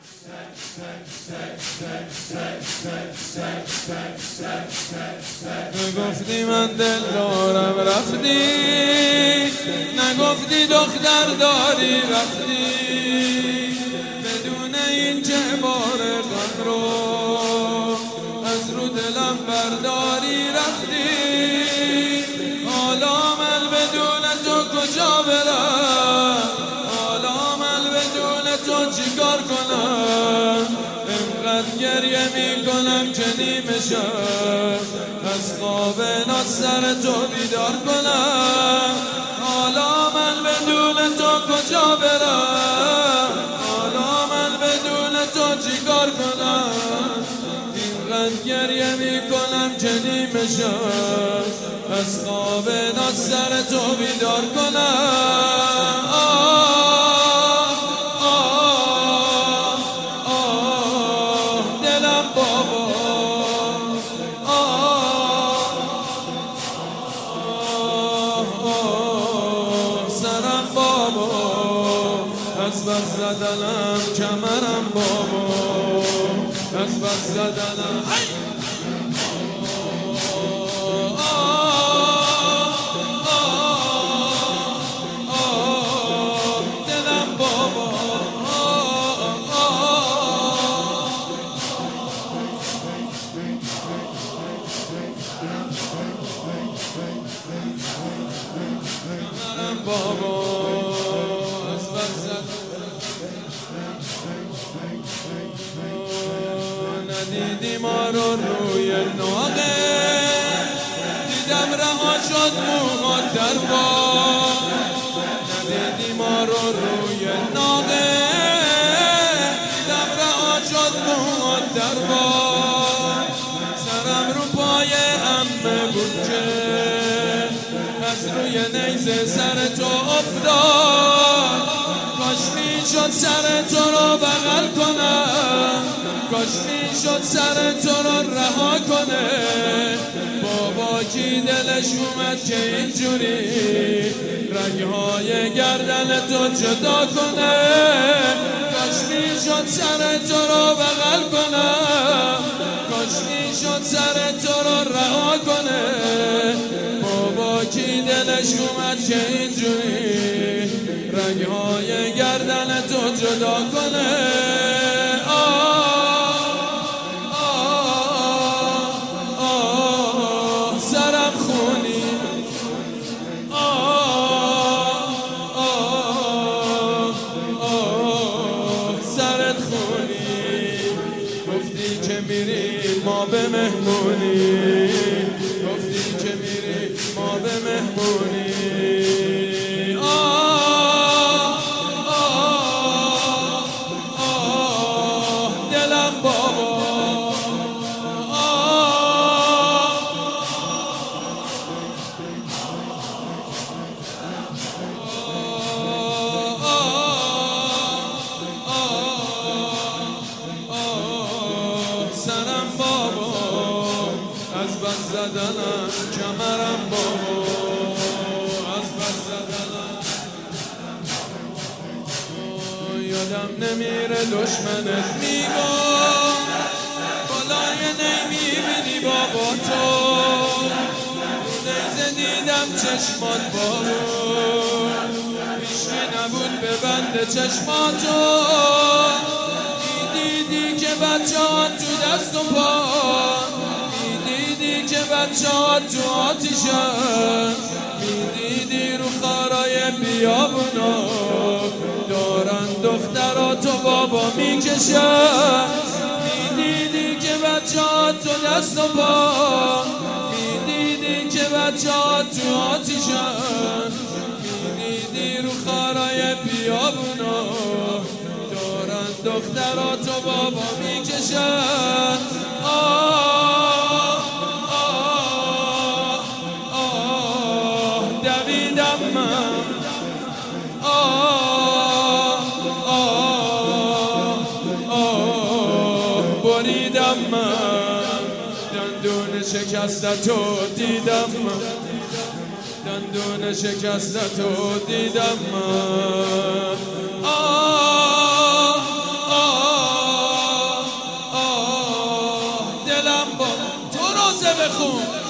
نگفتی من دل دارم رفتی، نگفتی دختر داری رفتی، بدون این که بار غم رو از رو دلم برداری رفتی. حالا من بدون تو کجا برم، حالا من بدون تو چیکار کنم، انقدر گریه میکنم که نیمه شب از خواب ناز سر تو بیدار کنم. حالا من بدون تو کجا برم، حالا من بدون تو چیکار کنم، اینقدر گریه میکنم که نیمه شب از خواب ناز سر تو بیدار کنم. دلم بابا سرم بابا، از بس زدنم کمرم بابا، از بس زدنم دلم بابا. کمرم بابا از بس ندیدی ما رو روی ناقه، دیدم رها شد موهات در باد، ندیدی ما رو روی ناقه، دیدم رها شد موهات در باد. سرم رو پای عمه بود که از روی نیزه سر تو افتاد، کاش میشد سر تو رو بغل کنم، کاش میشد سر تو رو رها کنه. بابا کی دلش اومد که اینجوری رگهای گردن تو جدا کنه، کاش میشد سر تو رو بغل کنم، کاش میشد سر تو رو رها کنه. بابا کی دلش اومد که اینجوری رگهای گردن تو جدا کنه. سرم خونی سرت خونی، گفتی که میری ما به مهمونی، گفتی که میری ما به مهمونی. دلم بابا سرم بابا از بس زدنم کمرم بابا، از بس زدنم یادم نمیره دشمنت میگم، بالای نمیبینی بابا تو، نیزه دیدم چشمات بابا، هیچکی نبود به بند چشماتو، میدیدی که بچه ها تو دست و پا، میدیدی که بچه ها تو آتیشن، میدیدی رو خارای بیابونا دارن دختراتو بابا میکشن، میدیدی که بچه ها تو دست و پا، میدیدی که بچه ها تو آتیشن، میدیدی رو خارای بیابونا دارن دختراتو بابا میکشن. دویدم من بریدم من، دندون شکستتو دیدم من، دندون شکستتو دیدم من. بخون